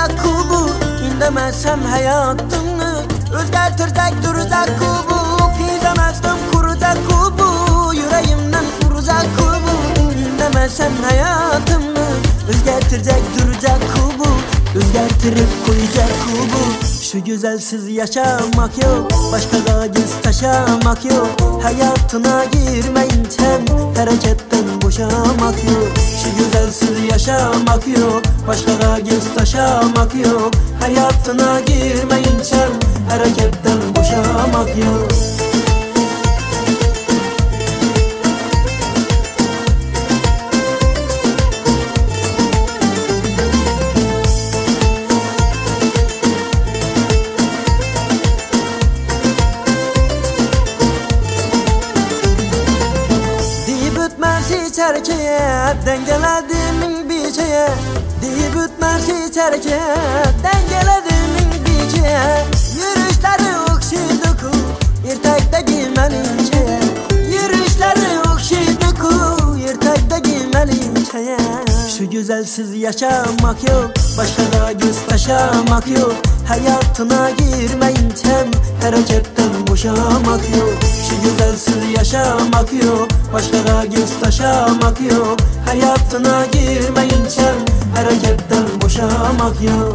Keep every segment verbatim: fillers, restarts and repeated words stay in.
duracak kubu. İndemezsem hayatını özgertirecek duracak kubu. Gizemezsem kuracak kubu, yüreğimden kuracak kubu. İndemezsem hayatımı özgertirecek duracak kubu. Özgertirip koyacak kubu. Şu güzelsiz yaşamak yok, başka gaciz taşamak yok. Hayatına girmeyince hareketten boşamak yok. Şu güzelsiz yaşamak yok, başka gaciz taşamak yok. Hayatına girmeyince hareketten boşamak yok. İçerkeye dengelediğimin bir şeye, deyip ütmez içerkeye dengelediğimin bir şeye. Yürüyüşleri okşaydı ku, yırtakta giymeli şeye. Yürüyüşleri okşaydı ku, yırtakta giymeli şeye. Şu güzelsiz yaşamak yok, başka da göz taşamak yok. Hayatına girmeyince hareketten boşamak yok. Şu güzelsiz yaşamak yok, başka da göz taşamak yok. Hayatına girmeyince hareketten boşamak yok.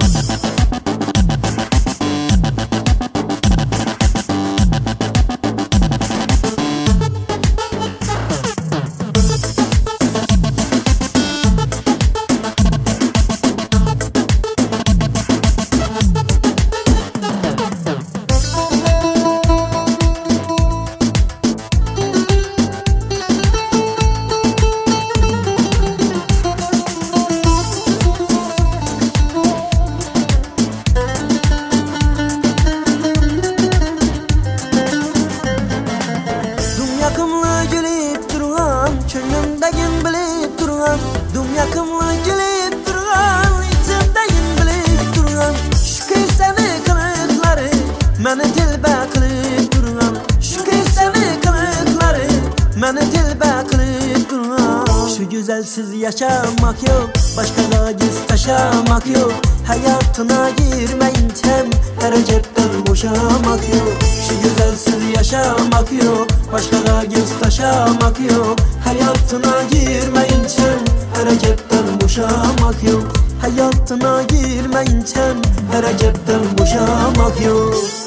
Könlümdegin bilip durgan, dum yakımlı gülüp durgan, içimdegin bilip durgan. Şu kıysani kılıkları meni dilbe kılıp durgan. Şu kıysani kılıkları meni dilbe kılıp durgan. Şu güzelsiz yaşamak yok, başka gaciz taşamak yok. Hayatına girmeyince hareketten boşamak yok. Şu güzelsiz yaşamak yok, başka gaciz taşamak yok. Hayatına girmeyince hareketten boşamak yok. Hayatına girmeyince hareketten boşamak yok.